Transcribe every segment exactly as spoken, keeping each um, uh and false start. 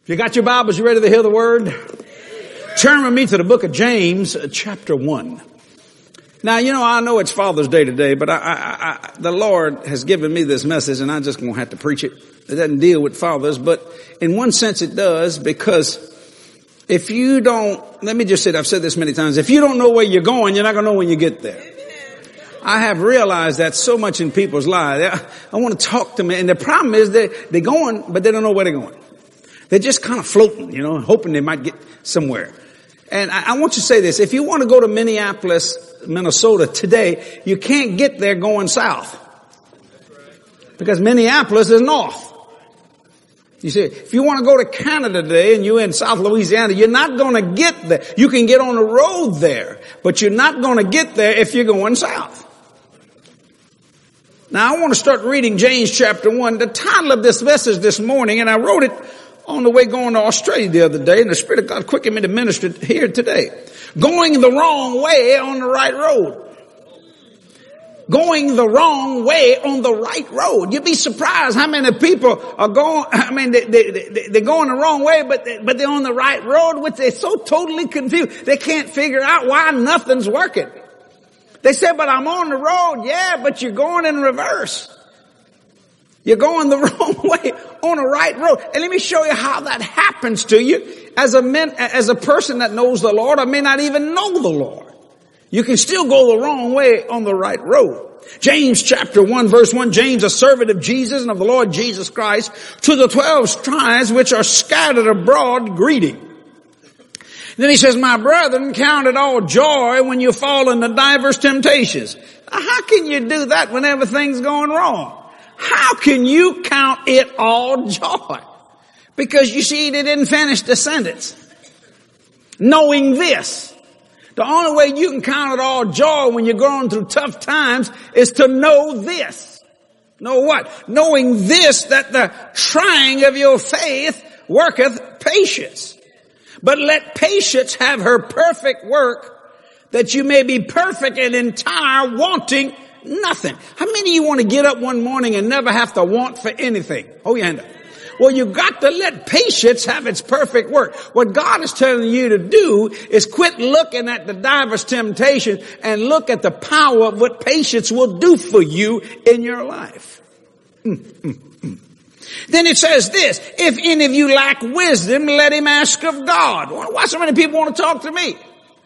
If you got your Bibles, you ready to hear the word? Turn with me to the book of James, chapter one. Now, you know, I know it's Father's Day today, but I, I, I, the Lord has given me this message, and I'm just going to have to preach it. It doesn't deal with fathers, but in one sense it does, because if you don't, let me just say it, I've said this many times, if you don't know where you're going, you're not going to know when you get there. I have realized that so much in people's lives. I, I want to talk to them, and the problem is they, they're going, but they don't know where they're going. They're just kind of floating, you know, hoping they might get somewhere. And I, I want you to say this. If you want to go to Minneapolis, Minnesota today, you can't get there going south. Because Minneapolis is north. You see, if you want to go to Canada today and you're in South Louisiana, you're not going to get there. You can get on the road there, but you're not going to get there if you're going south. Now, I want to start reading James chapter one. The title of this message this morning, and I wrote it on the way going to Australia the other day, and the Spirit of God quickened me to minister here today. Going the wrong way on the right road. Going the wrong way on the right road. You'd be surprised how many people are going, I mean, they, they, they, they're going the wrong way, but, they, but they're on the right road, which they're so totally confused. They can't figure out why nothing's working. They say, but I'm on the road. Yeah, but you're going in reverse. You're going the wrong way on the right road. And let me show you how that happens to you as a man, as a person that knows the Lord or may not even know the Lord. You can still go the wrong way on the right road. James chapter one verse one, James, a servant of Jesus and of the Lord Jesus Christ, to the twelve tribes which are scattered abroad, greeting. Then he says, my brethren, count it all joy when you fall into diverse temptations. Now, how can you do that when everything's going wrong? How can you count it all joy? Because you see, they didn't finish the sentence. Knowing this. The only way you can count it all joy when you're going through tough times is to know this. Know what? Knowing this, that the trying of your faith worketh patience. But let patience have her perfect work, that you may be perfect and entire, wanting nothing. How many of you want to get up one morning and never have to want for anything? Hold your hand up. Well, you got to let patience have its perfect work. What God is telling you to do is quit looking at the diverse temptation and look at the power of what patience will do for you in your life. Mm, mm, mm. Then it says this, if any of you lack wisdom, let him ask of God. Why so many people want to talk to me?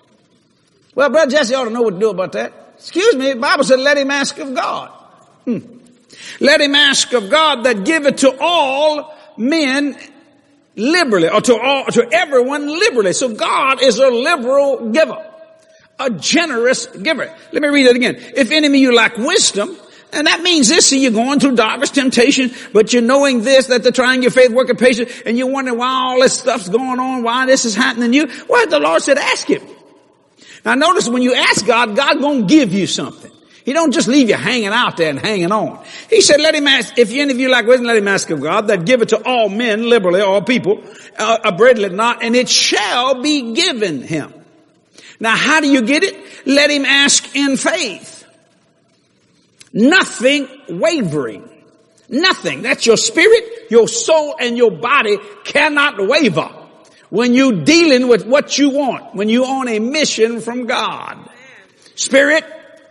Well, Brother Jesse ought to know what to do about that. Excuse me, the Bible said let him ask of God. Hmm. Let him ask of God that giveth to all men liberally, or to all, to everyone liberally. So God is a liberal giver, a generous giver. Let me read it again. If any of you lack wisdom, and that means this, see, you're going through diverse temptation, but you're knowing this, that they're trying your faith, working patience, and you're wondering why all this stuff's going on, why this is happening to you. Well, the Lord said ask him. Now notice when you ask God, God gonna give you something. He don't just leave you hanging out there and hanging on. He said, let him ask, if any of you lack wisdom, let him ask of God, that giveth to all men liberally, all people, uh, abradely not, and it shall be given him. Now how do you get it? Let him ask in faith. Nothing wavering. Nothing. That's your spirit, your soul, and your body cannot waver when you're dealing with what you want, when you're on a mission from God. Spirit,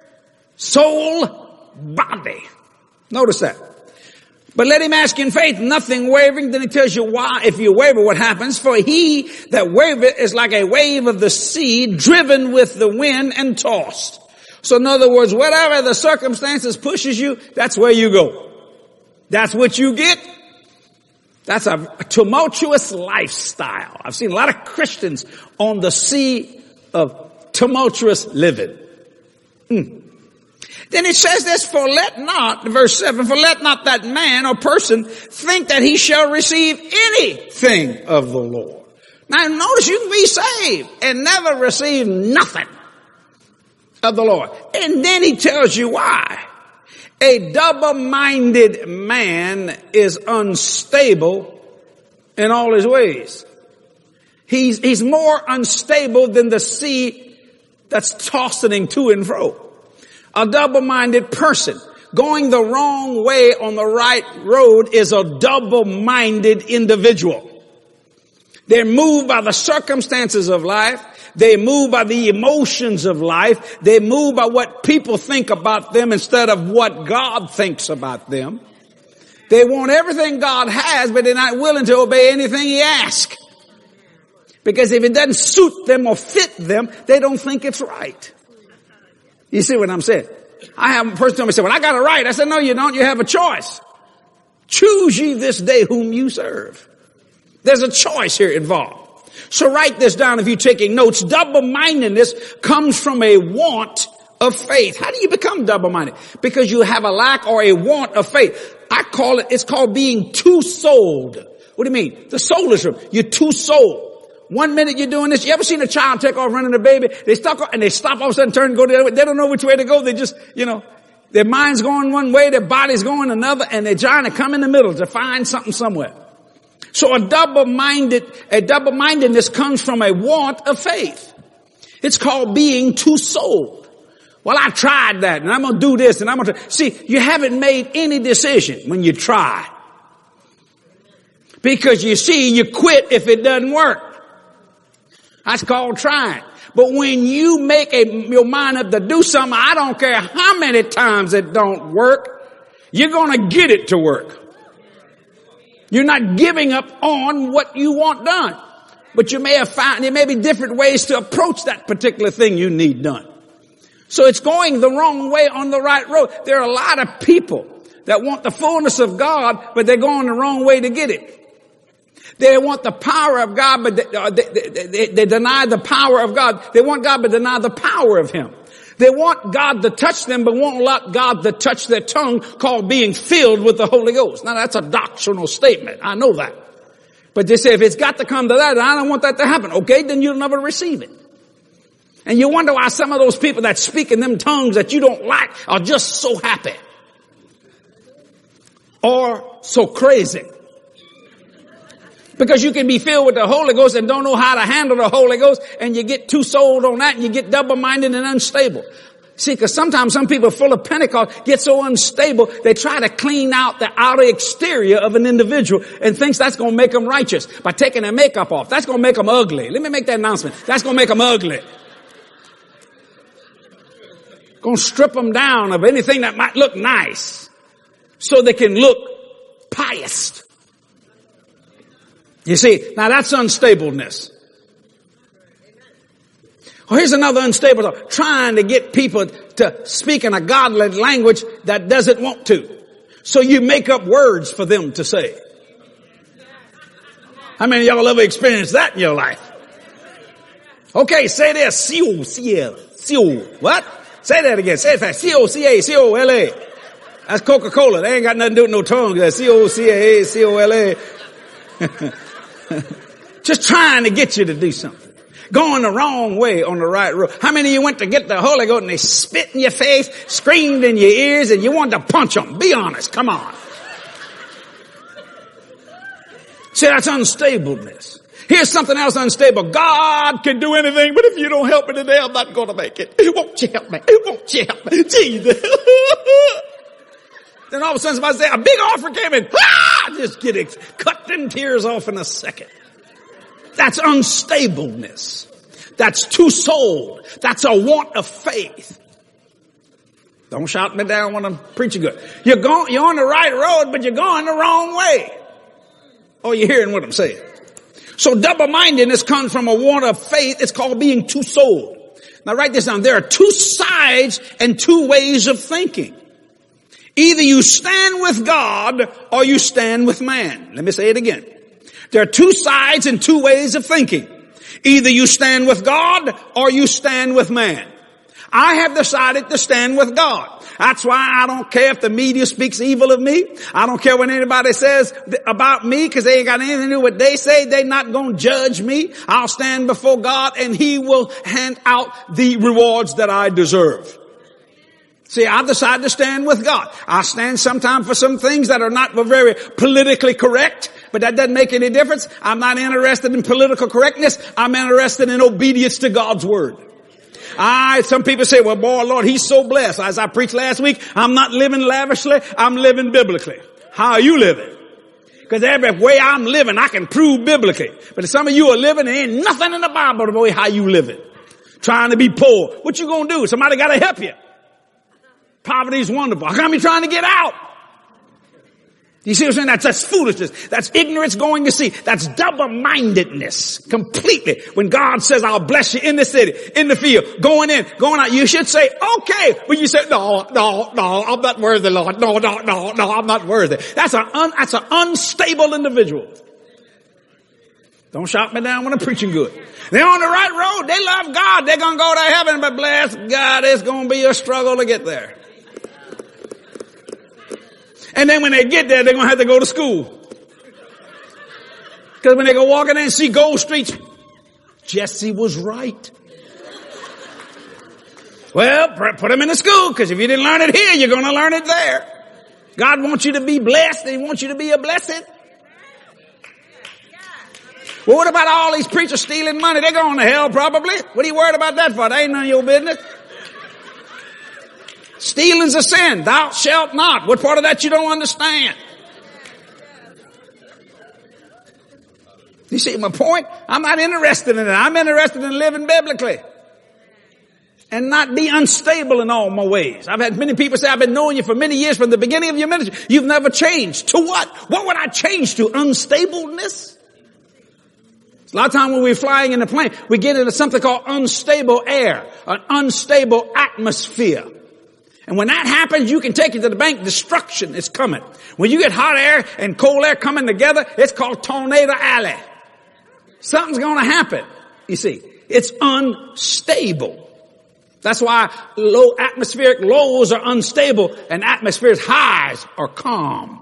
soul, body. Notice that. But let him ask in faith, nothing wavering. Then he tells you why, if you waver, what happens. For he that wavereth is like a wave of the sea, driven with the wind and tossed. So in other words, whatever the circumstances pushes you, that's where you go. That's what you get. That's a tumultuous lifestyle. I've seen a lot of Christians on the sea of tumultuous living. Hmm. Then it says this, for let not, verse seven, for let not that man or person think that he shall receive anything of the Lord. Now notice you can be saved and never receive nothing of the Lord. And then he tells you why. A double-minded man is unstable in all his ways. He's, he's more unstable than the sea that's tossing to and fro. A double-minded person going the wrong way on the right road is a double-minded individual. They're moved by the circumstances of life. They're moved by the emotions of life. They're moved by what people think about them instead of what God thinks about them. They want everything God has, but they're not willing to obey anything He asks. Because if it doesn't suit them or fit them, they don't think it's right. You see what I'm saying? I have a person tell me, say, well, I got it right. I said, no, you don't. You have a choice. Choose ye this day whom you serve. There's a choice here involved. So write this down if you're taking notes. Double-mindedness comes from a want of faith. How do you become double-minded? Because you have a lack or a want of faith. I call it, it's called being two-souled. What do you mean? The soulless room. You're two-souled. One minute you're doing this. You ever seen a child take off running a baby? They stop and they stop all of a sudden, turn and go the other way. They don't know which way to go. They just, you know, their mind's going one way, their body's going another, and they're trying to come in the middle to find something somewhere. So a double-minded, a double-mindedness comes from a want of faith. It's called being two-souled. Well, I tried that and I'm going to do this and I'm going to, see, you haven't made any decision when you try. Because you see, you quit if it doesn't work. That's called trying. But when you make a, your mind up to do something, I don't care how many times it don't work, you're going to get it to work. You're not giving up on what you want done. But you may have found, there may be different ways to approach that particular thing you need done. So it's going the wrong way on the right road. There are a lot of people that want the fullness of God, but they're going the wrong way to get it. They want the power of God, but they, uh, they, they, they, they deny the power of God. They want God, but deny the power of Him. They want God to touch them, but won't let God to touch their tongue, called being filled with the Holy Ghost. Now that's a doctrinal statement. I know that. But they say, if it's got to come to that, I don't want that to happen. Okay, then you'll never receive it. And you wonder why some of those people that speak in them tongues that you don't like are just so happy. Or so crazy. Because you can be filled with the Holy Ghost and don't know how to handle the Holy Ghost, and you get too sold on that and you get double-minded and unstable. See, because sometimes some people full of Pentecost get so unstable, they try to clean out the outer exterior of an individual and thinks that's going to make them righteous by taking their makeup off. That's going to make them ugly. Let me make that announcement. That's going to make them ugly. Going to strip them down of anything that might look nice so they can look pious. You see, now that's unstableness. Well, here's another unstable thought. Trying to get people to speak in a godly language that doesn't want to. So you make up words for them to say. How many of y'all ever experienced that in your life? Okay, say this. C O C L. C O. What? Say that again. Say it fast. C O C A C O L A. That's Coca-Cola. They ain't got nothing to do with no tongue. That's C O C A C O L A. Just trying to get you to do something. Going the wrong way on the right road. How many of you went to get the Holy Ghost and they spit in your face, screamed in your ears, and you wanted to punch them? Be honest. Come on. See, that's unstableness. Here's something else unstable. God can do anything, but if you don't help me today, I'm not going to make it. Won't you help me? Won't you help me? Jesus. Then all of a sudden somebody say, a big offer came in. Ah! Just get it. Cut them tears off in a second. That's unstableness. That's two-souled. That's a want of faith. Don't shout me down when I'm preaching good. You're going, you're on the right road, but you're going the wrong way. Oh, you're hearing what I'm saying. So double-mindedness comes from a want of faith. It's called being two-souled. Now write this down. There are two sides and two ways of thinking. Either you stand with God or you stand with man. Let me say it again. There are two sides and two ways of thinking. Either you stand with God or you stand with man. I have decided to stand with God. That's why I don't care if the media speaks evil of me. I don't care what anybody says about me, because they ain't got anything to do with what they say. They're not going to judge me. I'll stand before God and He will hand out the rewards that I deserve. See, I've decided to stand with God. I stand sometimes for some things that are not very politically correct, but that doesn't make any difference. I'm not interested in political correctness. I'm interested in obedience to God's word. I, some people say, well, boy, Lord, He's so blessed. As I preached last week, I'm not living lavishly. I'm living biblically. How are you living? Because every way I'm living, I can prove biblically. But if some of you are living, there ain't nothing in the Bible the way how you live it. Trying to be poor. What you gonna do? Somebody gotta help you. Poverty is wonderful. How come you trying to get out? You see what I'm saying? That's, that's foolishness. That's ignorance going to see. That's double-mindedness. Completely. When God says, I'll bless you in the city, in the field, going in, going out, you should say, okay. But you say, no, no, no, I'm not worthy, Lord. No, no, no, no, I'm not worthy. That's an un, that's an unstable individual. Don't shout me down when I'm preaching good. They're on the right road. They love God. They're going to go to heaven, but bless God, it's going to be a struggle to get there. And then when they get there, they're going to have to go to school. Because when they go walking in and see gold streets, Jesse was right. Well, put them in the school, because if you didn't learn it here, you're going to learn it there. God wants you to be blessed, and He wants you to be a blessing. Well, what about all these preachers stealing money? They're going to hell probably. What are you worried about that for? That ain't none of your business. Stealing's a sin. Thou shalt not. What part of that you don't understand? You see my point? I'm not interested in it. I'm interested in living biblically. And not be unstable in all my ways. I've had many people say, I've been knowing you for many years from the beginning of your ministry. You've never changed. To what? What would I change to? Unstableness? A lot of times when we're flying in a plane, we get into something called unstable air, an unstable atmosphere. And when that happens, you can take it to the bank. Destruction is coming. When you get hot air and cold air coming together, it's called Tornado Alley. Something's going to happen. You see, it's unstable. That's why low atmospheric lows are unstable and atmospheric highs are calm.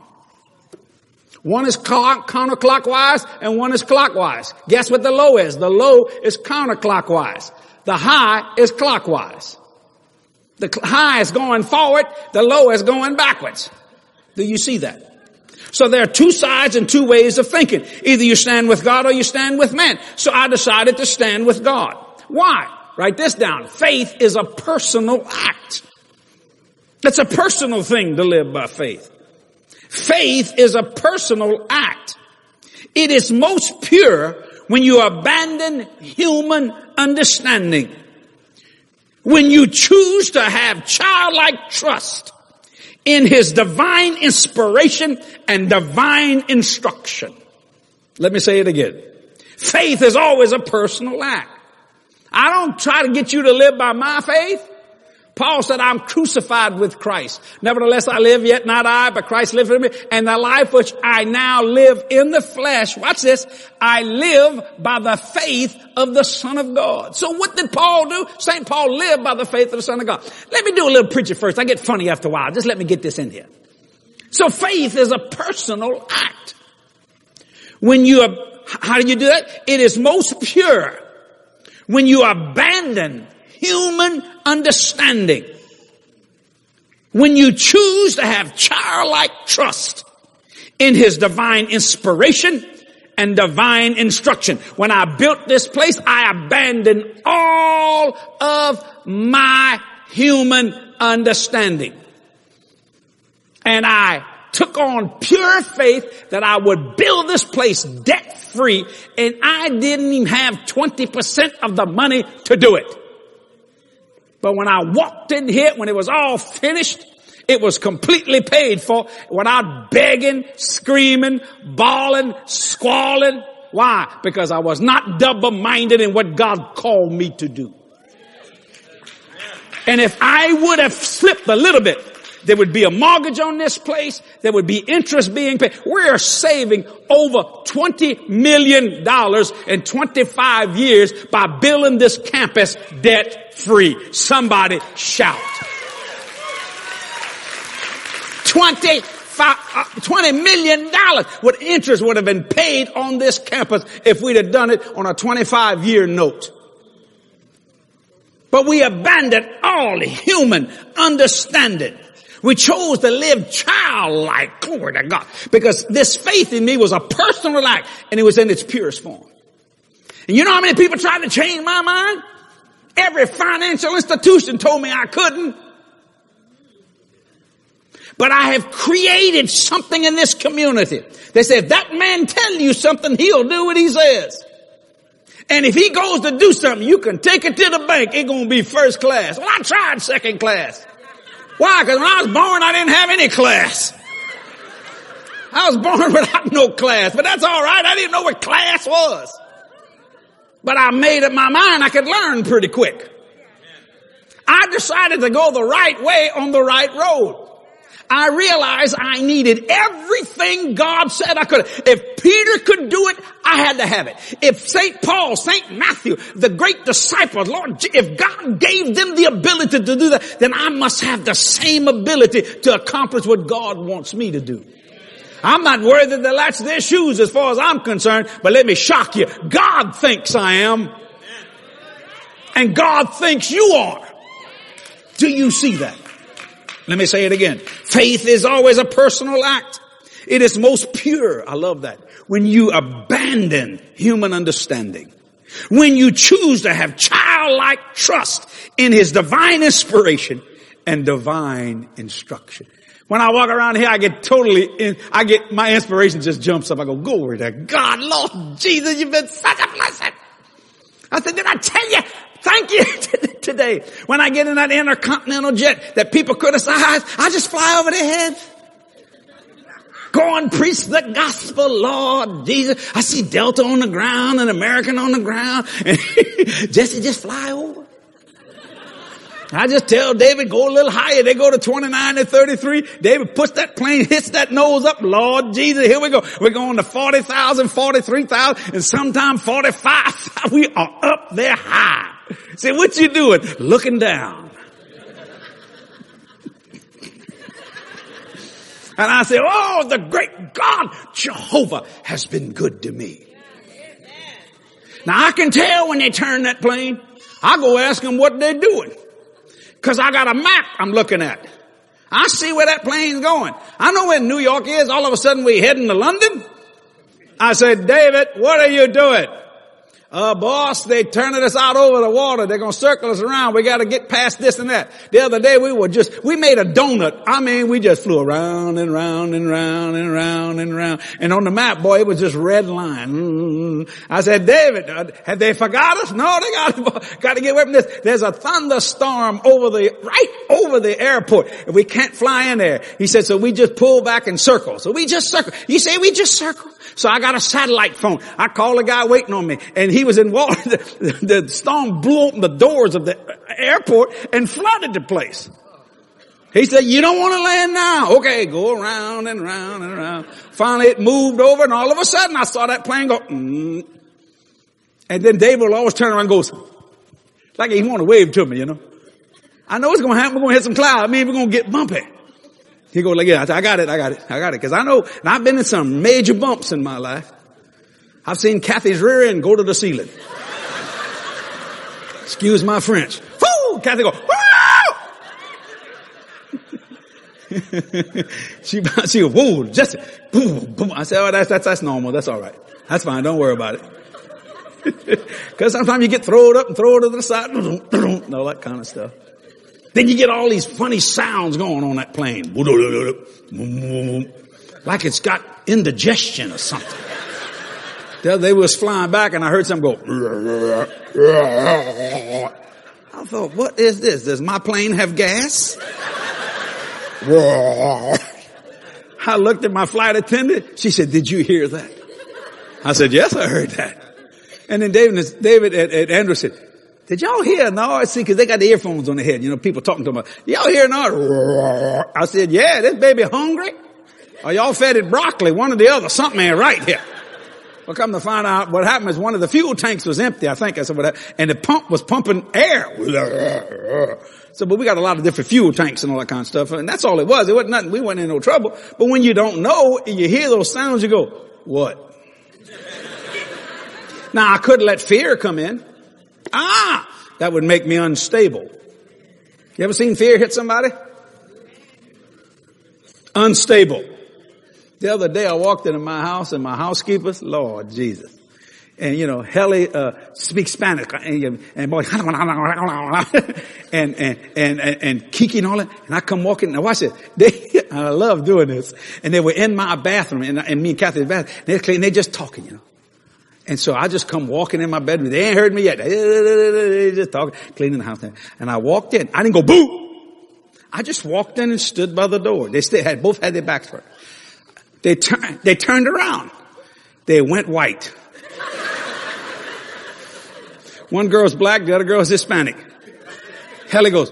One is counterclockwise and one is clockwise. Guess what the low is? The low is counterclockwise. The high is clockwise. The high is going forward. The low is going backwards. Do you see that? So there are two sides and two ways of thinking. Either you stand with God or you stand with man. So I decided to stand with God. Why? Write this down. Faith is a personal act. It's a personal thing to live by faith. Faith is a personal act. It is most pure when you abandon human understanding. When you choose to have childlike trust in His divine inspiration and divine instruction. Let me say it again. Faith is always a personal act. I don't try to get you to live by my faith. Paul said, I'm crucified with Christ. Nevertheless, I live, yet not I, but Christ lives in me. And the life which I now live in the flesh, watch this, I live by the faith of the Son of God. So what did Paul do? Saint Paul lived by the faith of the Son of God. Let me do a little preaching first. I get funny after a while. Just let me get this in here. So faith is a personal act. When you, how do you do that? It is most pure when you abandon human understanding. When you choose to have childlike trust in His divine inspiration and divine instruction. When I built this place, I abandoned all of my human understanding. And I took on pure faith that I would build this place debt free, and I didn't even have twenty percent of the money to do it. But when I walked in here, when it was all finished, it was completely paid for without begging, screaming, bawling, squalling. Why? Because I was not double-minded in what God called me to do. And if I would have slipped a little bit, there would be a mortgage on this place. There would be interest being paid. We're saving over twenty million dollars in twenty-five years by building this campus debt free. Somebody shout. twenty-five, uh, twenty million dollars what interest would have been paid on this campus if we'd have done it on a twenty-five year note. But we abandoned all human understanding. We chose to live childlike, glory to God, because this faith in me was a personal act and it was in its purest form. And you know how many people tried to change my mind? Every financial institution told me I couldn't. But I have created something in this community. They say, if that man tell you something, he'll do what he says. And if he goes to do something, you can take it to the bank. It's going to be first class. Well, I tried second class. Why? Because when I was born, I didn't have any class. I was born without no class. But that's all right. I didn't know what class was. But I made up my mind I could learn pretty quick. I decided to go the right way on the right road. I realized I needed everything God said I could. If Peter could do it, I had to have it. If Saint Paul, Saint Matthew, the great disciples, Lord, if God gave them the ability to do that, then I must have the same ability to accomplish what God wants me to do. I'm not worthy to latch their shoes as far as I'm concerned, but let me shock you. God thinks I am. And God thinks you are. Do you see that? Let me say it again. Faith is always a personal act. It is most pure. I love that. When you abandon human understanding. When you choose to have childlike trust in His divine inspiration and divine instruction. When I walk around here, I get totally, in, I get, my inspiration just jumps up. I go, glory to God, Lord Jesus, you've been such a blessing. I said, did I tell you? Thank you today. When I get in that intercontinental jet that people criticize, I just fly over their heads. Go and preach the gospel, Lord Jesus. I see Delta on the ground and American on the ground. And Jesse just fly over. I just tell David, go a little higher. They go to twenty-nine and thirty-three. David puts that plane, hits that nose up. Lord Jesus, here we go. We're going to forty thousand, forty-three thousand, and sometime forty-five thousand. We are up there high. Say, what you doing? Looking down. And I say, oh, the great God, Jehovah, has been good to me. Now I can tell when they turn that plane. I go ask them what they're doing. Cause I got a map I'm looking at. I see where that plane's going. I know where New York is. All of a sudden we heading to London. I said, David, what are you doing? Uh, boss, they turning us out over the water. They're going to circle us around. We got to get past this and that. The other day we were just, we made a donut. I mean, we just flew around and round and round and round and round. And on the map, boy, it was just red line. Mm-hmm. I said, David, uh, have they forgot us? No, they got, got to get away from this. There's a thunderstorm over the, right over the airport. And we can't fly in there. He said, so we just pull back and circle. So we just circle. You say we just circle? So I got a satellite phone. I called a guy waiting on me, and he was in water. The, the storm blew open the doors of the airport and flooded the place. He said, you don't want to land now. Okay, go around and around and around. Finally it moved over, and all of a sudden I saw that plane go, mm. And then David will always turn around and goes, like he want to wave to me, you know. I know it's going to happen. We're going to hit some clouds. I mean, we're going to get bumpy. He goes like, yeah, I got it, I got it, I got it. Cause I know, and I've been in some major bumps in my life. I've seen Kathy's rear end go to the ceiling. Excuse my French. Woo! Kathy go, woo! she, she go, whoa, Jesse, boom, boom. I said, oh, that's, that's, that's normal. That's all right. That's fine. Don't worry about it. Cause sometimes you get thrown up and thrown to the side, and all that kind of stuff. Then you get all these funny sounds going on that plane. Like it's got indigestion or something. The other day we was flying back and I heard something go. I thought, what is this? Does my plane have gas? I looked at my flight attendant. She said, did you hear that? I said, yes, I heard that. And then David, David and, and Andrew said, did y'all hear a noise? See, cause they got the earphones on their head. You know, people talking to them. Y'all hear a noise? I said, yeah, this baby hungry? Or y'all fed it broccoli? One or the other. Something ain't right here. Well, come to find out what happened is one of the fuel tanks was empty. I think that's what happened. And the pump was pumping air. So, but we got a lot of different fuel tanks and all that kind of stuff. And that's all it was. It wasn't nothing. We weren't in no trouble. But when you don't know and you hear those sounds, you go, what? Now, I couldn't let fear come in. Ah, that would make me unstable. You ever seen fear hit somebody? Unstable. The other day I walked into my house and my housekeepers, Lord Jesus. And, you know, Helly, uh, speaks Spanish. And, and boy, and, and, and, and Kiki and all that. And I come walking. Now watch it. They, I love doing this. And they were in my bathroom and, and me and Kathy in the bathroom. They're clean. They're just talking, you know. And so I just come walking in my bedroom. They ain't heard me yet. They just talking, cleaning the house. And I walked in. I didn't go boo. I just walked in and stood by the door. They still had, both had their backs turned. They turned, they turned around. They went white. One girl's black, the other girl's Hispanic. Helly goes,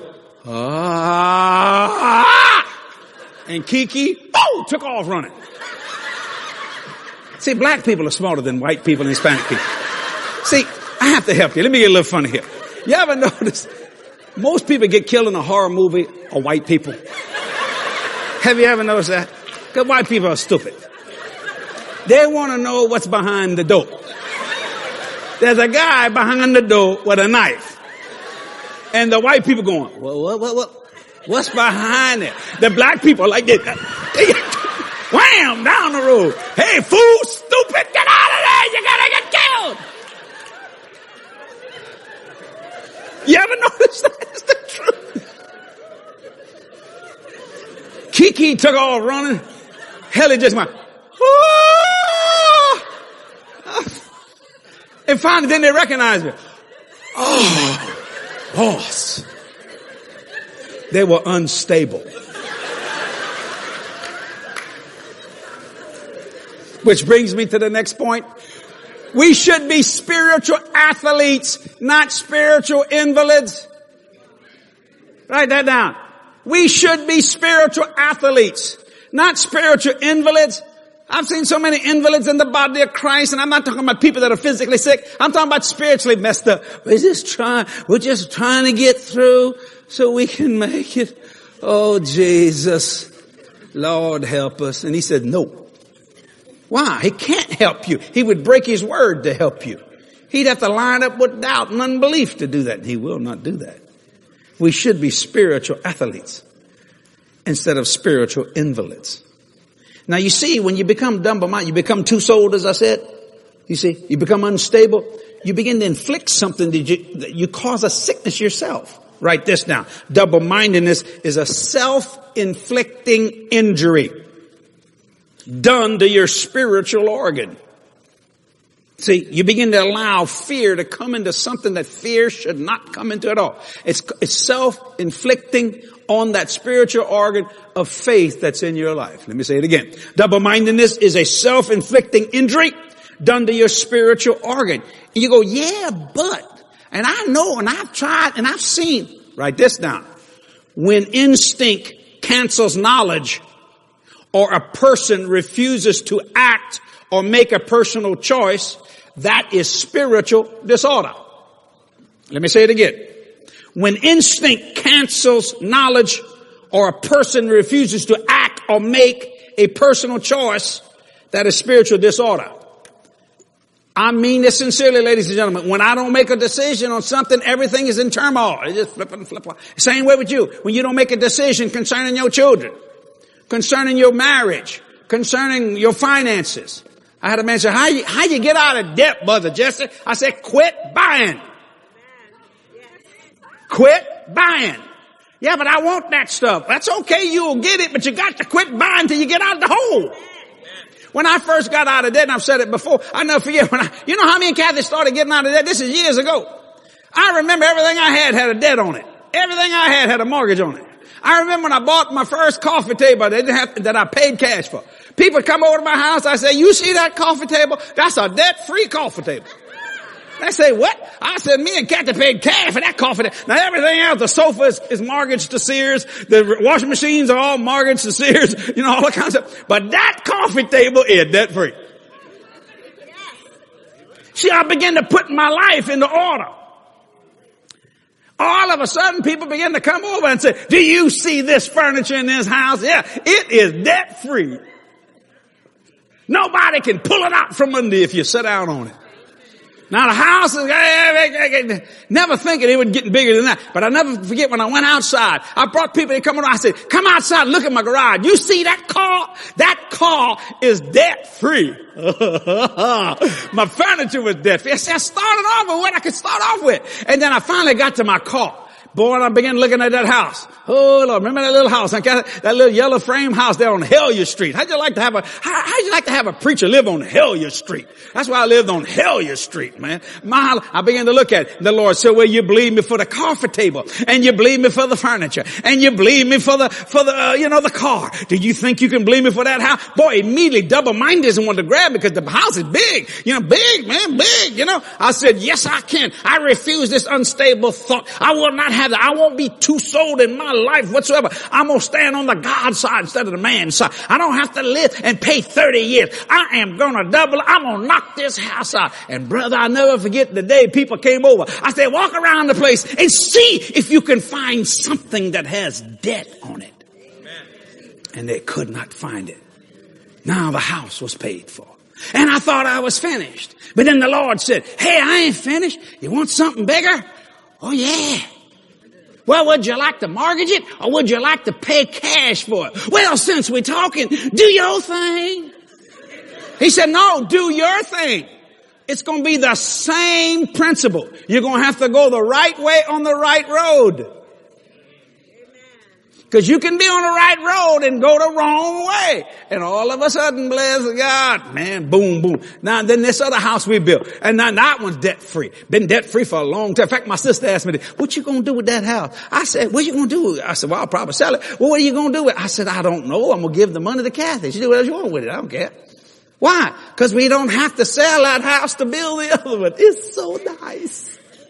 ah, and Kiki, oh, took off running. See, black people are smarter than white people and Hispanic people. See, I have to help you. Let me get a little funny here. You ever notice most people get killed in a horror movie are white people? Have you ever noticed that? Because white people are stupid. They want to know what's behind the door. There's a guy behind the door with a knife. And the white people going, what, what, what, what? What's behind it? The black people like this. They get, wham, down the road. Hey, fool, stupid, get out of there. You're going to get killed. You ever notice that? It's the truth. Kiki took off running. Helly just went, oh! And finally, then they recognized me. Oh, boss. They were unstable. Which brings me to the next point. We should be spiritual athletes, not spiritual invalids. Write that down. We should be spiritual athletes, not spiritual invalids. I've seen so many invalids in the body of Christ, and I'm not talking about people that are physically sick. I'm talking about spiritually messed up. We're just trying, we're just trying to get through so we can make it. Oh, Jesus, Lord help us. And he said, no. Why? He can't help you. He would break his word to help you. He'd have to line up with doubt and unbelief to do that. He will not do that. We should be spiritual athletes instead of spiritual invalids. Now you see, when you become double-minded, you become two-souled, as I said. You see, you become unstable. You begin to inflict something that you, that you cause a sickness yourself. Write this down. Double-mindedness is a self-inflicting injury done to your spiritual organ. See, you begin to allow fear to come into something that fear should not come into at all. It's, it's self-inflicting on that spiritual organ of faith that's in your life. Let me say it again. Double-mindedness is a self-inflicting injury done to your spiritual organ. And you go, yeah, but, and I know, and I've tried, and I've seen. Write this down. When instinct cancels knowledge, or a person refuses to act or make a personal choice, that is spiritual disorder. Let me say it again. When instinct cancels knowledge or a person refuses to act or make a personal choice, that is spiritual disorder. I mean this sincerely, ladies and gentlemen. When I don't make a decision on something, everything is in turmoil. It's just flip and flip. Same way with you. When you don't make a decision concerning your children, concerning your marriage, concerning your finances. I had a man say, how you, how you get out of debt, Brother Jesse? I said, quit buying. Quit buying. Yeah, but I want that stuff. That's okay, you'll get it, but you got to quit buying till you get out of the hole. When I first got out of debt, and I've said it before, I never forget when I, you know how me and Kathy started getting out of debt? This is years ago. I remember everything I had had a debt on it. Everything I had had a mortgage on it. I remember when I bought my first coffee table that, didn't have, that I paid cash for. People come over to my house, I say, you see that coffee table? That's a debt-free coffee table. They say, what? I said, me and Kathy paid cash for that coffee table. Now everything else, the sofa is, is mortgaged to Sears. The washing machines are all mortgaged to Sears. You know, all that kind of stuff. But that coffee table is debt-free. See, I began to put my life into order. All of a sudden, people begin to come over and say, do you see this furniture in this house? Yeah, it is debt-free. Nobody can pull it out from under you if you sit down on it. Now the house is, never thinking it would get bigger than that. But I never forget when I went outside, I brought people, they come around, I said, come outside, look at my garage. You see that car? That car is debt free. My furniture was debt free. I said, I started off with what I could start off with. And then I finally got to my car. Boy, and I began looking at that house. Oh Lord, remember that little house? That little yellow frame house there on Hellier Street. How'd you like to have a, how, how'd you like to have a preacher live on Hellier Street? That's why I lived on Hellier Street, man. My, I began to look at it. The Lord said, well, you believe me for the coffee table, and you believe me for the furniture, and you believe me for the, for the, uh, you know, the car. Do you think you can believe me for that house? Boy, immediately double-minded and wanted to grab it because the house is big. You know, big, man, big, you know. I said, yes, I can. I refuse this unstable thought. I will not have that. I won't be too sold in my life whatsoever. I'm going to stand on the God side instead of the man side. I don't have to live and pay thirty years. I am going to double. I'm going to knock this house out. And brother, I'll never forget the day people came over. I said, walk around the place and see if you can find something that has debt on it. Amen. And they could not find it. Now the house was paid for. And I thought I was finished. But then the Lord said, hey, I ain't finished. You want something bigger? Oh yeah. Well, would you like to mortgage it or would you like to pay cash for it? Well, since we're talking, do your thing. He said, no, do your thing. It's going to be the same principle. You're going to have to go the right way on the right road. Because you can be on the right road and go the wrong way. And all of a sudden, bless God, man, boom, boom. Now, then this other house we built. And now that one's debt-free. Been debt-free for a long time. In fact, my sister asked me, what you going to do with that house? I said, what you going to do with it? I said, well, I'll probably sell it. Well, what are you going to do with it? I said, I don't know. I'm going to give the money to Kathy. She do whatever you want with it. I don't care. Why? Because we don't have to sell that house to build the other one. It's so nice.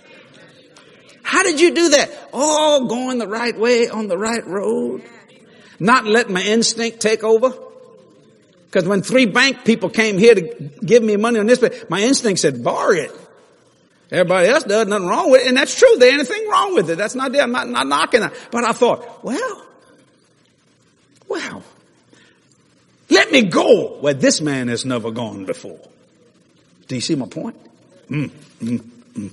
How did you do that? Oh, going the right way on the right road. Not letting my instinct take over. Because when three bank people came here to give me money on this, my instinct said, borrow it. Everybody else does, nothing wrong with it. And that's true. There ain't anything wrong with it. That's not there. I'm not, not knocking it. But I thought, well, well, let me go where this man has never gone before. Do you see my point? Mm, mm, mm.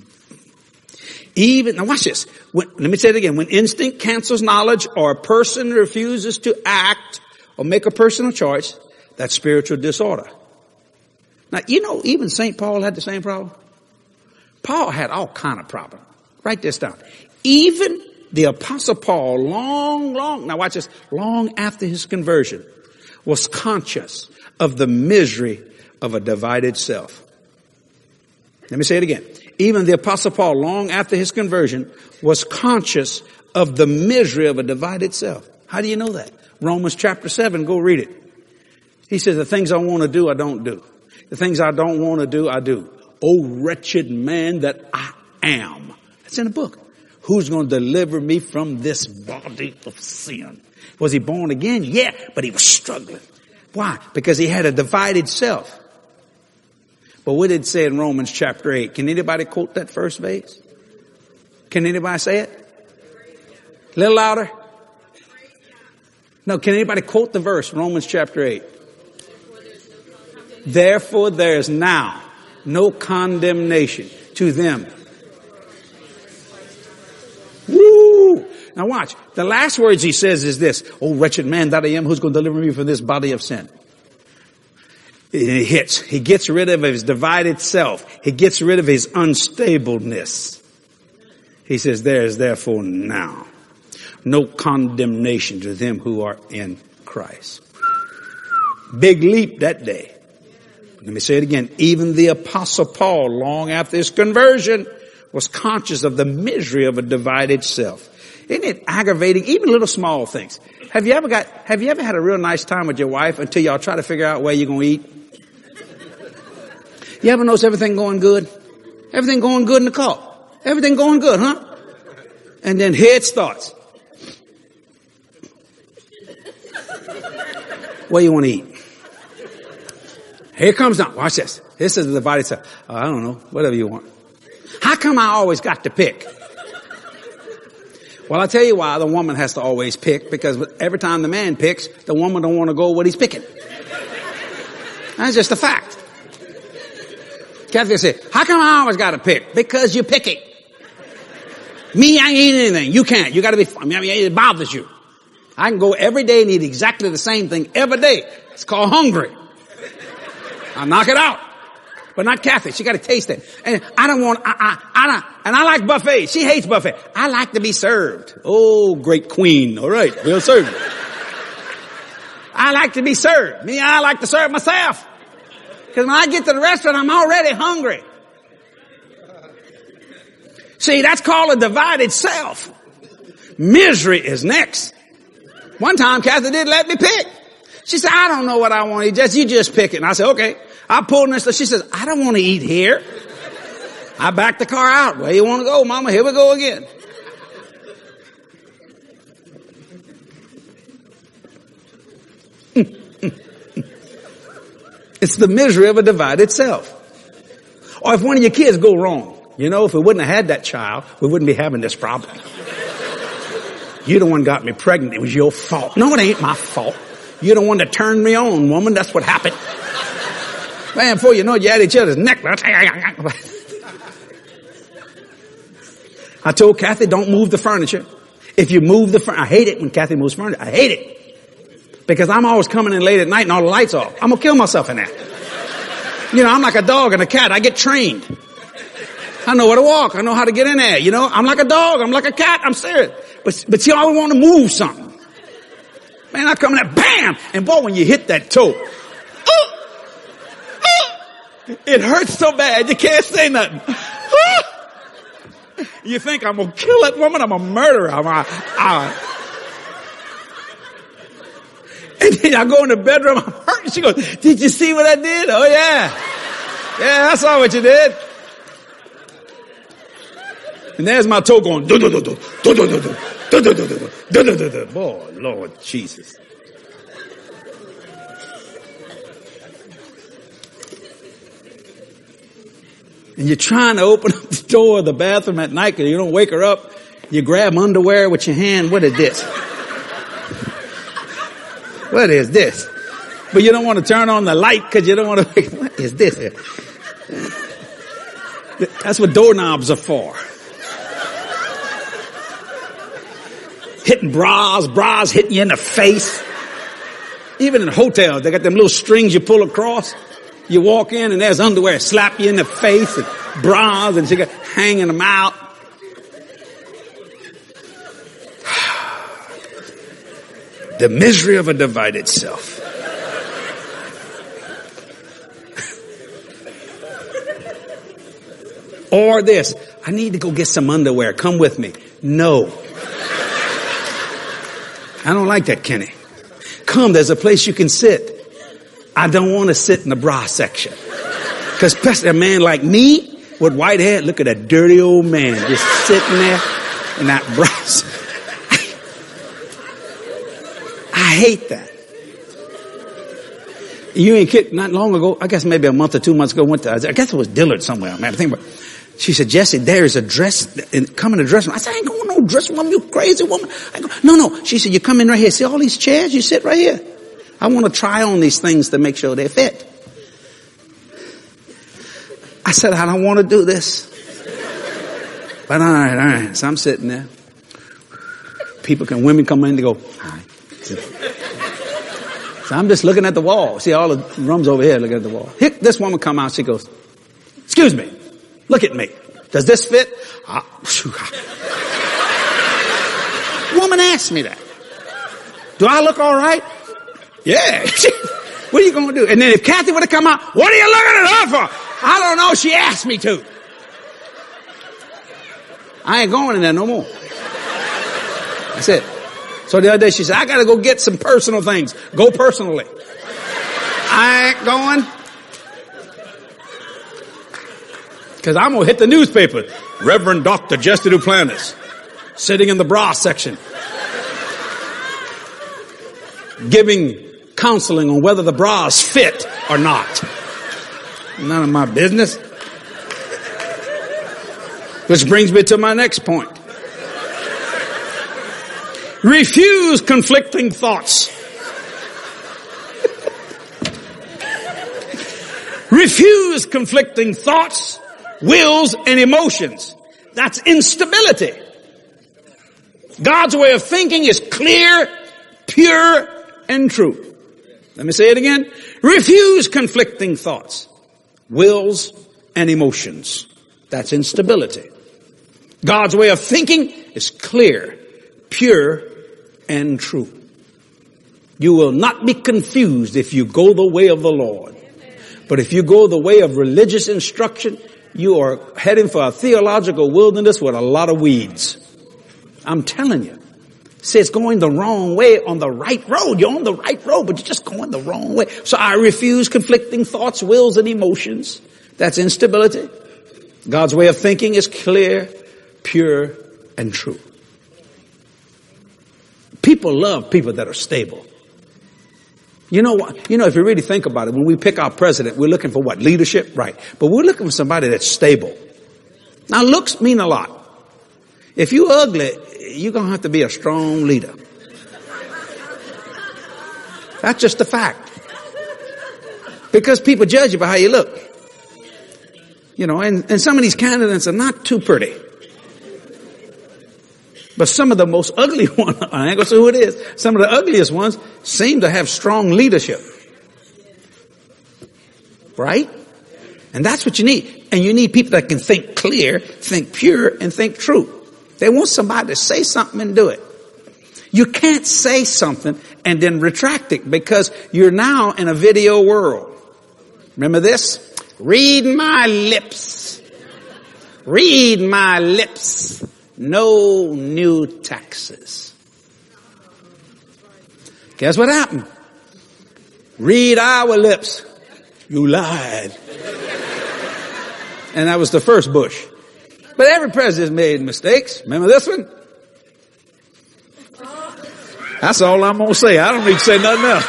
Even, now watch this. When, let me say it again. When instinct cancels knowledge or a person refuses to act or make a personal choice, that's spiritual disorder. Now, you know, even Saint Paul had the same problem. Paul had all kind of problems. Write this down. Even the Apostle Paul, long, long, now watch this, long after his conversion, was conscious of the misery of a divided self. Let me say it again. Even the Apostle Paul, long after his conversion, was conscious of the misery of a divided self. How do you know that? Romans chapter seven, go read it. He says, the things I want to do, I don't do. The things I don't want to do, I do. Oh, wretched man that I am. That's in the book. Who's going to deliver me from this body of sin? Was he born again? Yeah, but he was struggling. Why? Because he had a divided self. But what did it say in Romans chapter eight? Can anybody quote that first verse? Can anybody say it? A little louder. No, can anybody quote the verse? Romans chapter eight. Therefore there is now no condemnation to them. Woo! Now watch. The last words he says is this. Oh, wretched man that I am, who's going to deliver me from this body of sin? He hits. He gets rid of his divided self. He gets rid of his unstableness. He says, there is therefore now no condemnation to them who are in Christ. Big leap that day. Let me say it again. Even the Apostle Paul, long after his conversion, was conscious of the misery of a divided self. Isn't it aggravating? Even little small things. Have you ever got, have you ever had a real nice time with your wife until y'all try to figure out where you're going to eat? You ever notice everything going good? Everything going good in the car. Everything going good, huh? And then head starts. Where you want to eat? Here comes now. Watch this. This is the divided self. Oh, I don't know. Whatever you want. How come I always got to pick? Well, I'll tell you why the woman has to always pick, because every time the man picks, the woman don't want to go what he's picking. That's just a fact. Kathy said, how come I always got to pick? Because you pick it. Me, I ain't eating anything. You can't. You got to be, I mean, it bothers you. I can go every day and eat exactly the same thing every day. It's called hungry. I knock it out. But not Kathy. She got to taste it. And I don't want, I, I, I don't, and I like buffet. She hates buffet. I like to be served. Oh, great queen. All right. We'll serve you. I like to be served. Me, I like to serve myself. Because when I get to the restaurant, I'm already hungry. See, that's called a divided self. Misery is next. One time, Kathy did let me pick. She said, I don't know what I want to eat. Just, you just pick it. And I said, okay. I pulled in this. She says, I don't want to eat here. I backed the car out. Where you want to go, Mama? Here we go again. It's the misery of a divided self. Or if one of your kids go wrong, you know, if we wouldn't have had that child, we wouldn't be having this problem. You the one got me pregnant. It was your fault. No, it ain't my fault. You're the one that turned me on, woman. That's what happened. Man, before you know it, you had each other's neck. I told Kathy, don't move the furniture. If you move the furniture, I hate it when Kathy moves furniture. I hate it. Because I'm always coming in late at night and all the lights off. I'm going to kill myself in that. You know, I'm like a dog and a cat. I get trained. I know where to walk. I know how to get in there. You know, I'm like a dog. I'm like a cat. I'm serious. But, but you always want to move something. Man, I come in there, bam! And boy, when you hit that toe, oh, oh, it hurts so bad you can't say nothing. Oh. You think I'm going to kill that woman? I'm a murderer. I'm a, I, and then I go in the bedroom, I'm hurting. She goes, did you see what I did? Oh, yeah. Yeah, I saw what you did. And there's my toe going, do do do do do do do do do do do do do do do. Boy, Lord Jesus. And you're trying to open up the door of the bathroom at night because you don't wake her up. You grab underwear with your hand. What is this? What is this? But you don't want to turn on the light because you don't want to. What is this? That's what doorknobs are for. Hitting bras, bras hitting you in the face. Even in hotels, they got them little strings you pull across. You walk in and there's underwear slap you in the face and bras and she got hanging them out. The misery of a divided self. Or this, I need to go get some underwear. Come with me. No. I don't like that, Kenny. Come, there's a place you can sit. I don't want to sit in the bra section. Because especially a man like me with white hair, look at that dirty old man just sitting there in that bra. I hate that. You ain't kidding. Not long ago, I guess maybe a month or two months ago, went to, I guess it was Dillard somewhere. Man, I think about. She said, Jesse, there is a dress, come in a dressing room. I said, I ain't going no dressing room, you crazy woman. I go, no, no. She said, you come in right here. See all these chairs? You sit right here. I want to try on these things to make sure they fit. I said, I don't want to do this. But all right, all right. So I'm sitting there. People can, women come in to go, all right. So I'm just looking at the wall. See all the rooms over here, looking at the wall. Here, this woman come out, she goes, excuse me. Look at me. Does this fit? Ah, woman asked me that. Do I look all right? Yeah. What are you going to do? And then if Kathy would have come out, what are you looking at her for? I don't know. She asked me to. I ain't going in there no more. That's it. So the other day she said, I got to go get some personal things. Go personally. I ain't going. Because I'm going to hit the newspaper. Reverend Doctor Jesse Duplantis, sitting in the bra section, giving counseling on whether the bras fit or not. None of my business. Which brings me to my next point. Refuse conflicting thoughts. Refuse conflicting thoughts, wills, and emotions. That's instability. God's way of thinking is clear, pure, and true. Let me say it again. Refuse conflicting thoughts, wills, and emotions. That's instability. God's way of thinking is clear, pure, and true. You will not be confused if you go the way of the Lord. But if you go the way of religious instruction, you are heading for a theological wilderness with a lot of weeds. I'm telling you. See, it's going the wrong way on the right road. You're on the right road, but you're just going the wrong way. So I refuse conflicting thoughts, wills, and emotions. That's instability. God's way of thinking is clear, pure, and true. People love people that are stable. You know what? You know, if you really think about it, when we pick our president, we're looking for what? Leadership? Right. But we're looking for somebody that's stable. Now, looks mean a lot. If you're ugly, you're going to have to be a strong leader. That's just a fact. Because people judge you by how you look. You know, and, and some of these candidates are not too pretty. But some of the most ugly ones, I ain't going to say who it is, some of the ugliest ones seem to have strong leadership. Right? And that's what you need. And you need people that can think clear, think pure, and think true. They want somebody to say something and do it. You can't say something and then retract it because you're now in a video world. Remember this? Read my lips. Read my lips. No new taxes. Guess what happened? Read our lips. You lied. And that was the first Bush. But every president made mistakes. Remember this one? That's all I'm going to say. I don't need to say nothing else.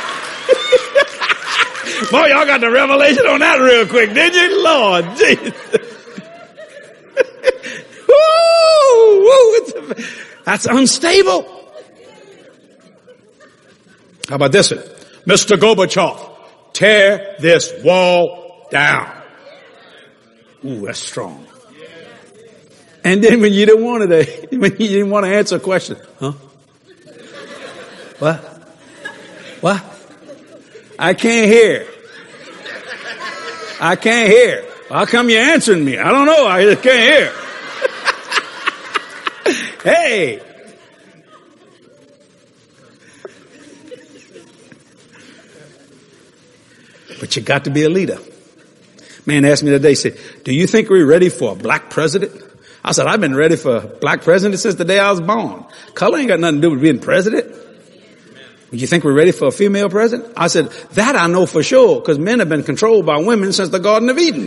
Boy, y'all got the revelation on that real quick, didn't you? Lord Jesus. Woo, woo, it's a, that's unstable. How about this one? Mister Gorbachev, tear this wall down. Ooh, that's strong. And then when you didn't want to, when you didn't want to answer a question, huh? What? What? I can't hear. I can't hear. How come you're answering me? I don't know. I just can't hear. Hey. But you got to be a leader. Man asked me today, he said, do you think we're ready for a black president? I said, I've been ready for a black president since the day I was born. Color ain't got nothing to do with being president. Do you think we're ready for a female president? I said, that I know for sure, because men have been controlled by women since the Garden of Eden.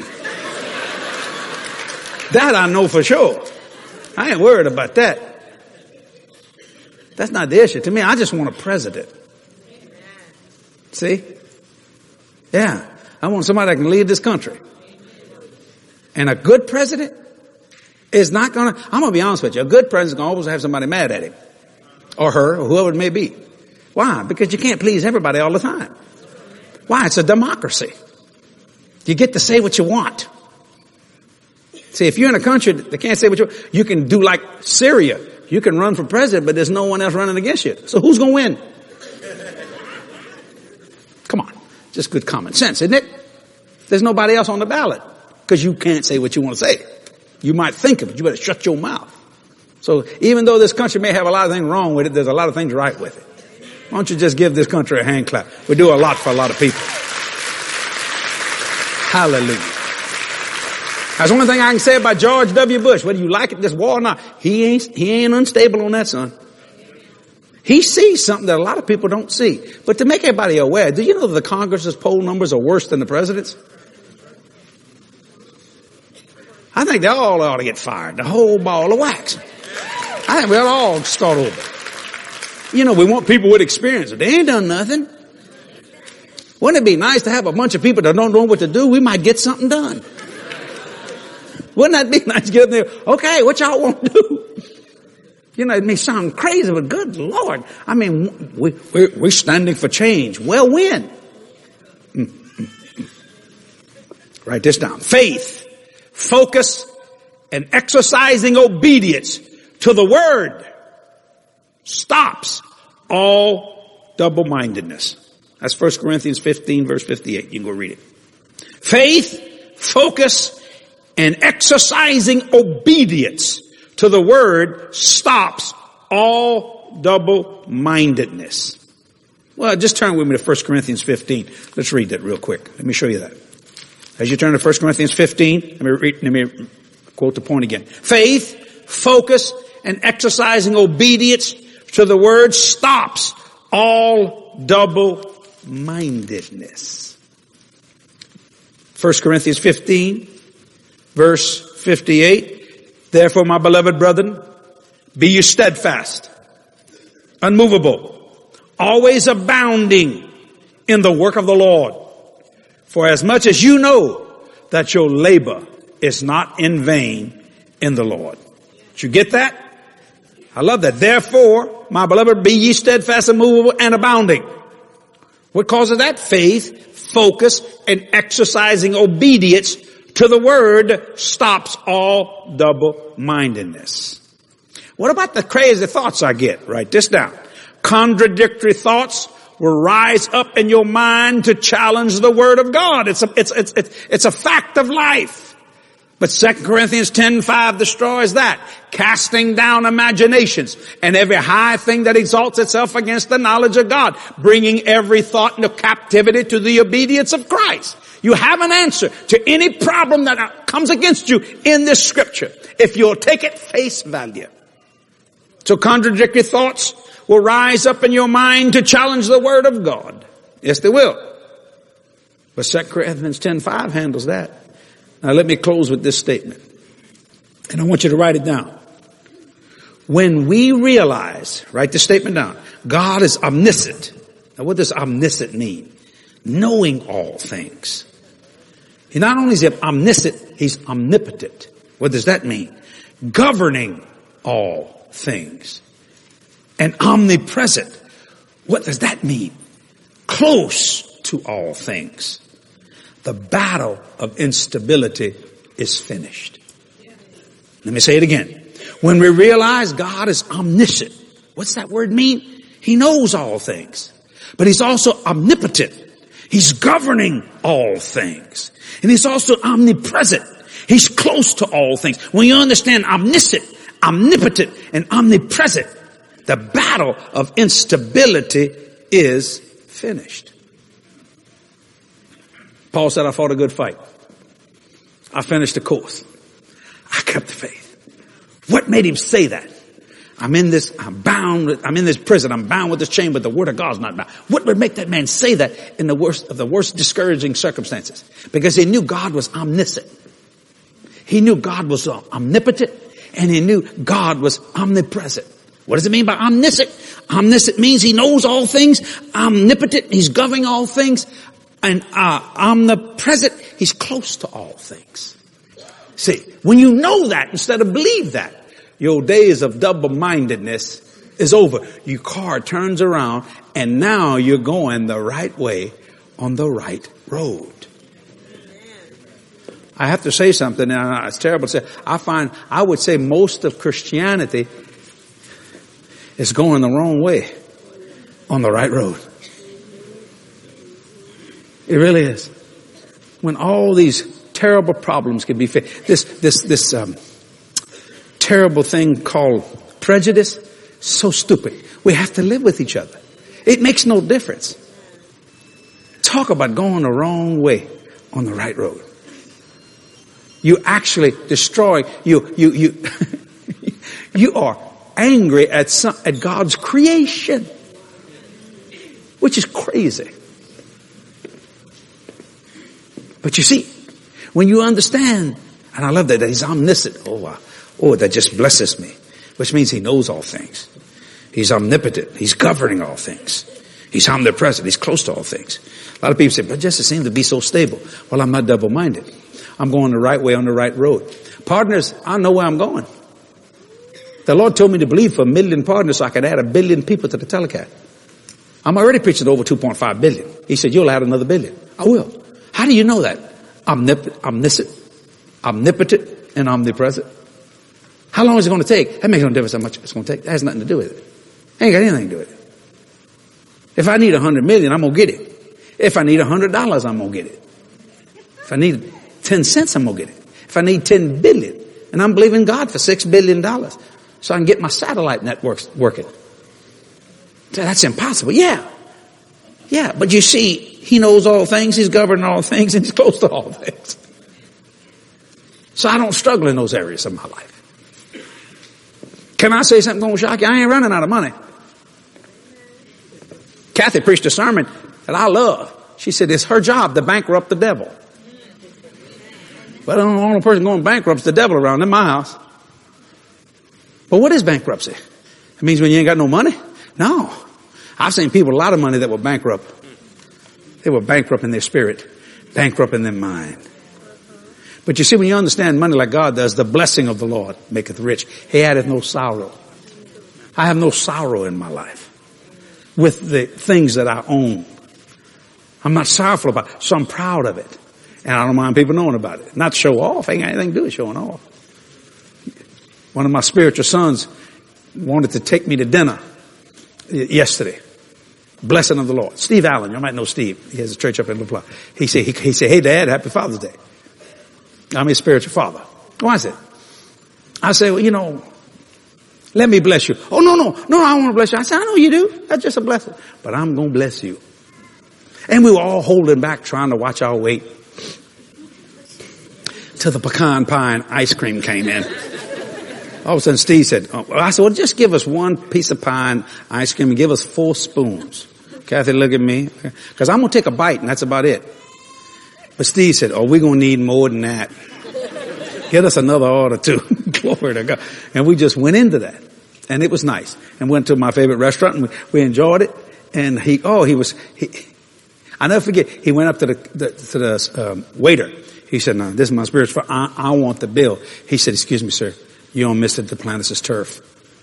That I know for sure. I ain't worried about that. That's not the issue. To me, I just want a president. See? Yeah. I want somebody that can lead this country. And a good president is not going to, I'm going to be honest with you, a good president is going to always have somebody mad at him. Or her, or whoever it may be. Why? Because you can't please everybody all the time. Why? It's a democracy. You get to say what you want. See, if you're in a country that can't say what you want, you can do like Syria. You can run for president, but there's no one else running against you. So who's going to win? Come on. Just good common sense, isn't it? There's nobody else on the ballot because you can't say what you want to say. You might think of it. You better shut your mouth. So even though this country may have a lot of things wrong with it, there's a lot of things right with it. Why don't you just give this country a hand clap? We do a lot for a lot of people. Hallelujah. That's one thing I can say about George W. Bush. Whether you like it, this war or not, he ain't, he ain't unstable on that, son. He sees something that a lot of people don't see. But to make everybody aware, do you know that the Congress's poll numbers are worse than the president's? I think they all ought to get fired. The whole ball of wax. I think we ought to all start over. You know, we want people with experience. They ain't done nothing. Wouldn't it be nice to have a bunch of people that don't know what to do? We might get something done. Wouldn't that be nice to get them there? Okay, what y'all want to do? You know, it may sound crazy, but good Lord. I mean, we, we're, we're standing for change. Well, when? Write this down. Faith, focus, and exercising obedience to the word stops all double-mindedness. That's First Corinthians fifteen, verse fifty-eight. You can go read it. Faith, focus, and exercising obedience to the word stops all double-mindedness. Well, just turn with me to First Corinthians fifteen. Let's read that real quick. Let me show you that. As you turn to First Corinthians fifteen, let me read, let me quote the point again. Faith, focus, and exercising obedience to the word stops all double-mindedness. First Corinthians fifteen, verse fifty-eight. Therefore, my beloved brethren, be you steadfast, unmovable, always abounding in the work of the Lord. For as much as you know that your labor is not in vain in the Lord. Did you get that? I love that. Therefore, my beloved, be ye steadfast, immovable, and abounding. What causes that? Faith, focus, and exercising obedience to the word stops all double-mindedness. What about the crazy thoughts I get? Write this down. Contradictory thoughts will rise up in your mind to challenge the word of God. It's a, it's, it's, it's, it's a fact of life. But Second Corinthians ten five destroys that. Casting down imaginations and every high thing that exalts itself against the knowledge of God. Bringing every thought into captivity to the obedience of Christ. You have an answer to any problem that comes against you in this scripture, if you'll take it face value. So contradictory thoughts will rise up in your mind to challenge the word of God. Yes, they will. But Second Corinthians ten five handles that. Now let me close with this statement. And I want you to write it down. When we realize, write the statement down, God is omniscient. Now what does omniscient mean? Knowing all things. He not only is omniscient, he's omnipotent. What does that mean? Governing all things. And omnipresent. What does that mean? Close to all things. The battle of instability is finished. Let me say it again. When we realize God is omniscient, what's that word mean? He knows all things, but he's also omnipotent. He's governing all things. And he's also omnipresent. He's close to all things. When you understand omniscient, omnipotent, and omnipresent, the battle of instability is finished. Paul said, I fought a good fight. I finished the course. I kept the faith. What made him say that? I'm in this, I'm bound with, I'm in this prison, I'm bound with this chain, but the word of God's not bound. What would make that man say that in the worst of the worst discouraging circumstances? Because he knew God was omniscient. He knew God was omnipotent, and he knew God was omnipresent. What does it mean by omniscient? Omniscient means he knows all things. Omnipotent, he's governing all things. And uh, omnipresent, he's close to all things. See, when you know that instead of believe that, your days of double-mindedness is over. Your car turns around and now you're going the right way on the right road. I have to say something, and it's terrible to say. I find, I would say most of Christianity is going the wrong way on the right road. It really is. When all these terrible problems can be fixed, this, this, this, um, terrible thing called prejudice, so stupid. We have to live with each other. It makes no difference. Talk about going the wrong way on the right road. You actually destroy, you, you, you, you are angry at some, at God's creation, which is crazy. But you see, when you understand, and I love that, that he's omniscient. Oh, wow. Oh, that just blesses me. Which means he knows all things. He's omnipotent. He's governing all things. He's omnipresent. He's close to all things. A lot of people say, but just it seems to be so stable. Well, I'm not double-minded. I'm going the right way on the right road. Partners, I know where I'm going. The Lord told me to believe for a million partners so I could add a billion people to the telecast. I'm already preaching to over two point five billion. He said, you'll add another billion. I will. How do you know that? omnipotent, omniscient, omnipotent, and omnipresent. How long is it going to take? That makes no difference how much it's going to take. That has nothing to do with it. Ain't got anything to do with it. If I need a hundred million, I'm going to get it. If I need a hundred dollars, I'm going to get it. If I need ten cents, I'm going to get it. If I need ten billion, and I'm believing God for six billion dollars so I can get my satellite networks working. So that's impossible. Yeah. Yeah. But you see, he knows all things. He's governing all things, and he's close to all things. So I don't struggle in those areas of my life. Can I say something going to shock you? I ain't running out of money. Kathy preached a sermon that I love. She said it's her job to bankrupt the devil. But the only person going bankrupt is the devil around in my house. But what is bankruptcy? It means when you ain't got no money? No. I've seen people with a lot of money that were bankrupt. They were bankrupt in their spirit, bankrupt in their mind. But you see, when you understand money like God does, the blessing of the Lord maketh rich. He addeth no sorrow. I have no sorrow in my life with the things that I own. I'm not sorrowful about it, so I'm proud of it. And I don't mind people knowing about it. Not show off. Ain't got anything to do with showing off. One of my spiritual sons wanted to take me to dinner yesterday. Blessing of the Lord. Steve Allen. You might know Steve. He has a church up in La Plaza. He said, he, he said, hey, Dad, happy Father's Day. I'm his spiritual father. Why is it? I said, well, you know, let me bless you. Oh, no, no, no, I want to bless you. I said, I know you do. That's just a blessing. But I'm going to bless you. And we were all holding back, trying to watch our weight till the pecan pie and ice cream came in. All of a sudden, Steve said, oh, I said, well, just give us one piece of pie and ice cream and give us four spoons. Kathy looked at me, because I'm going to take a bite, and that's about it. But Steve said, oh, we're going to need more than that. Get us another order, too. Glory to God. And we just went into that. And it was nice. And went to my favorite restaurant, and we, we enjoyed it. And he, oh, he was, he, I'll never forget, he went up to the, the to the um, waiter. He said, no, this is my spiritual father. I, I want the bill. He said, excuse me, sir. You're on Mister Duplantis' turf.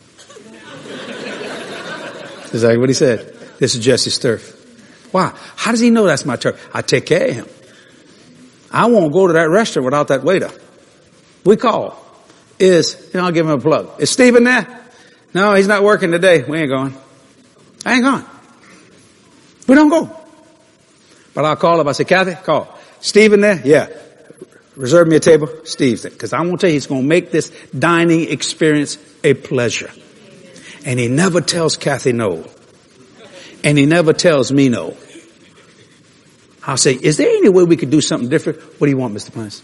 That's exactly what he said. This is Jesse's turf. Why? How does he know that's my turf? I take care of him. I won't go to that restaurant without that waiter. We call. Is, you know, I'll give him a plug. Is Stephen there? No, he's not working today. We ain't going. I ain't going. We don't go. But I'll call him. I say, Kathy, call. Stephen there? Yeah. Reserve me a table. Steve's there. Because I want to tell you, he's going to make this dining experience a pleasure. And he never tells Kathy no. And he never tells me no. I'll say, is there any way we could do something different? What do you want, Mister Plants?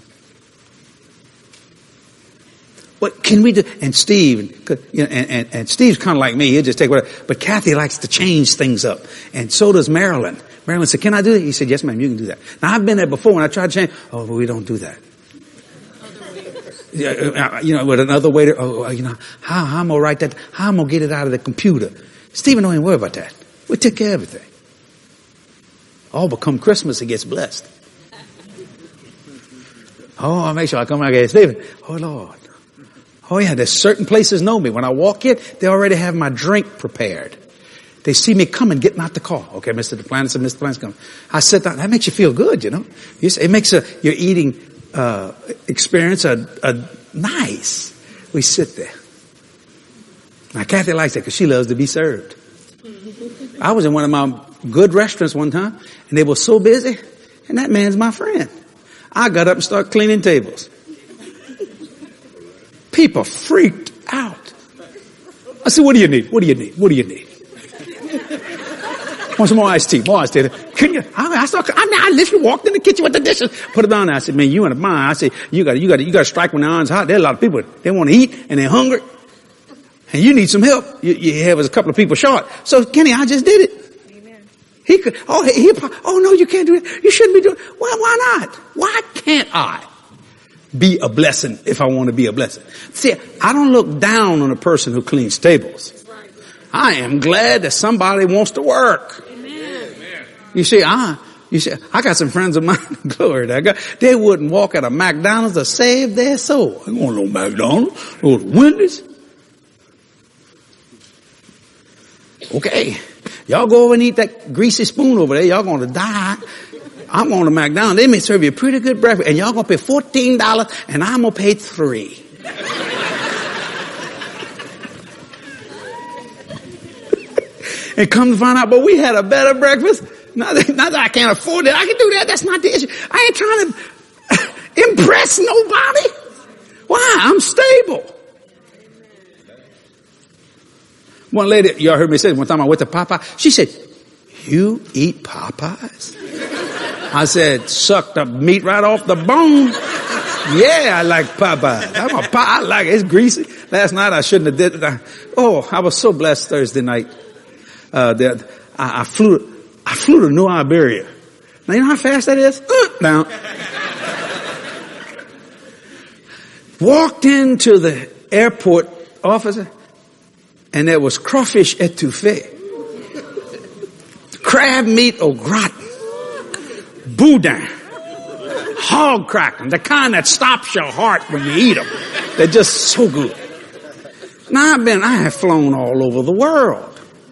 What can we do? And Steve, you know, and, and, and Steve's kind of like me. He'll just take whatever. But Kathy likes to change things up. And so does Marilyn. Marilyn said, can I do that? He said, yes, ma'am, you can do that. Now, I've been there before and I tried to change. Oh, but we don't do that. You know, with another waiter, oh, you know, how, how I'm going to write that? How I'm going to get it out of the computer? Stephen don't even worry about that. We take care of everything. Oh, but come Christmas, it gets blessed. Oh, I'll make sure I come out and Stephen. Oh, Lord. Oh, yeah, there's certain places know me. When I walk in, they already have my drink prepared. They see me coming, getting out the car. Okay, Mister Duplantis and Mister Duplantis come. I sit down. That makes you feel good, you know. It makes a, your eating uh, experience a, a nice. We sit there. Now, Kathy likes that because she loves to be served. I was in one of my good restaurants one time, and they were so busy, and that man's my friend. I got up and started cleaning tables. People freaked out. I said, what do you need? What do you need? What do you need? Want some more iced tea? More iced tea. Can you? I, I, started, I, mean, I literally walked in the kitchen with the dishes, put it down there. I said, man, you in a bind. I said, you got, you got, you got to strike when the iron's hot. There are a lot of people, they want to eat and they're hungry. And you need some help. You, you have a couple of people short. So Kenny, I just did it. Amen. He could, oh, he, he, oh no, you can't do it. You shouldn't be doing it. Well, why not? Why can't I be a blessing if I want to be a blessing? See, I don't look down on a person who cleans tables. I am glad that somebody wants to work. Amen. You see, I, you see, I got some friends of mine, glory to God, they wouldn't walk at a McDonald's to save their soul. I want no McDonald's, go to Wendy's. Okay. Y'all go over and eat that greasy spoon over there. Y'all going to die. I'm going to McDonald's. They may serve you a pretty good breakfast, and y'all going to pay fourteen dollars, and I'm going to pay three. And come to find out, but we had a better breakfast. Not that, not that I can't afford it. I can do that. That's not the issue. I ain't trying to impress nobody. Why? I'm stable. One lady, y'all heard me say one time I went to Popeye. She said, "You eat Popeyes?" I said, "Suck the meat right off the bone." Yeah, I like Popeyes. I'm a pie. I like it. It's greasy. Last night I shouldn't have did it. Oh, I was so blessed Thursday night. Uh, that I, I flew, I flew to New Iberia. Now you know how fast that is? Uh, now, walked into the airport officer, and there was crawfish etouffee, crab meat au gratin, boudin, hog crackling, the kind that stops your heart when you eat them. They're just so good. Now I've been, I have flown all over the world.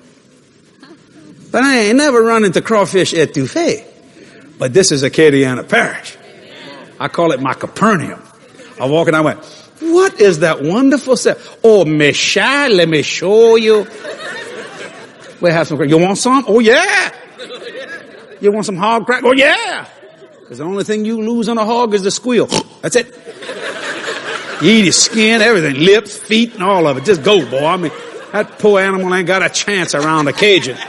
But I ain't never run into crawfish etouffee. But this is Acadiana Parish. I call it my Capernaum. I walk and I went, what is that wonderful stuff? Oh, Michelle, let me show you. We have some. You want some? Oh, yeah. You want some hog crack? Oh, yeah. Because the only thing you lose on a hog is the squeal. That's it. You eat his skin, everything, lips, feet, and all of it. Just go, boy. I mean, that poor animal ain't got a chance around the Cajun.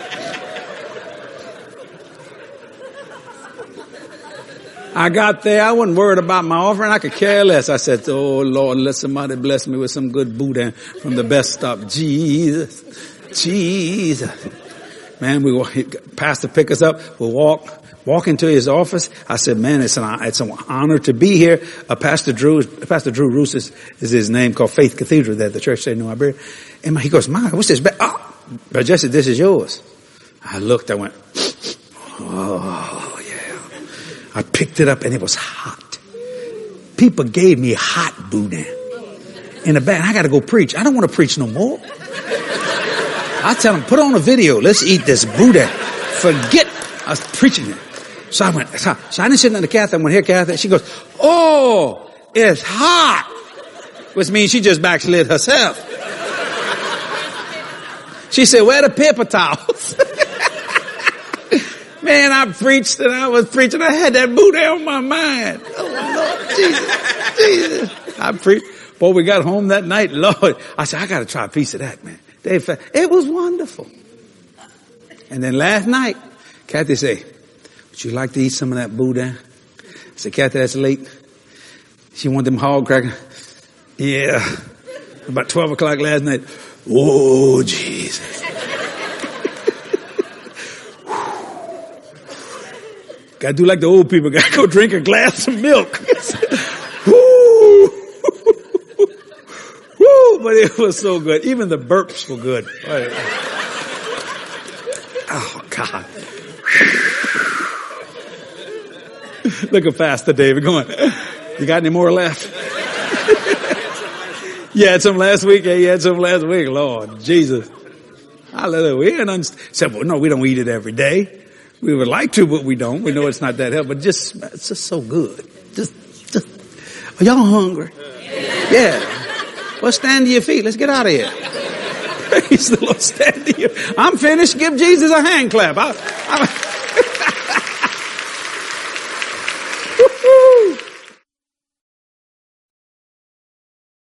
I got there. I wasn't worried about my offering. I could care less. I said, oh, Lord, let somebody bless me with some good boudin from the best stuff. Jesus. Jesus. Man, we pastor pick us up. We'll walk, walk into his office. I said, man, it's an, it's an honor to be here. Uh, Pastor Drew, Pastor Drew Roos is, is his name, called Faith Cathedral there at the church there in New Iberia. And he goes, my, what's this? Oh, Brother Jesse, this is yours. I looked, I went, oh. I picked it up and it was hot. People gave me hot boudin in the back. I got to go preach. I don't want to preach no more. I tell them, put on a video. Let's eat this boudin. Forget I was preaching it. So I went, so, so I didn't sit down to Kathy. I went, here, Kathy. She goes, oh, it's hot. Which means she just backslid herself. She said, where are the paper towels? Man, I preached and I was preaching. I had that boudin on my mind. Oh, Lord, Jesus, Jesus. I preached. Boy, we got home that night. Lord, I said, I got to try a piece of that, man. They, it was wonderful. And then last night, Kathy said, would you like to eat some of that boudin? I said, Kathy, that's late. She wanted them hog crackers. Yeah. About twelve o'clock last night. Oh, Jesus. Got to do like the old people. Got to go drink a glass of milk. Woo! Woo! But it was so good. Even the burps were good. Oh, God. Look at Pastor David going, you got any more left? You had some last week? Yeah, you had some last week. Lord Jesus. Hallelujah. We didn't understand. Said, well, no, we don't eat it every day. We would like to, but we don't. We know it's not that healthy, but just, it's just so good. Just, just, are y'all hungry? Yeah. Well, stand to your feet. Let's get out of here. Praise the Lord. Stand to your, I'm finished. Give Jesus a hand clap. I, I,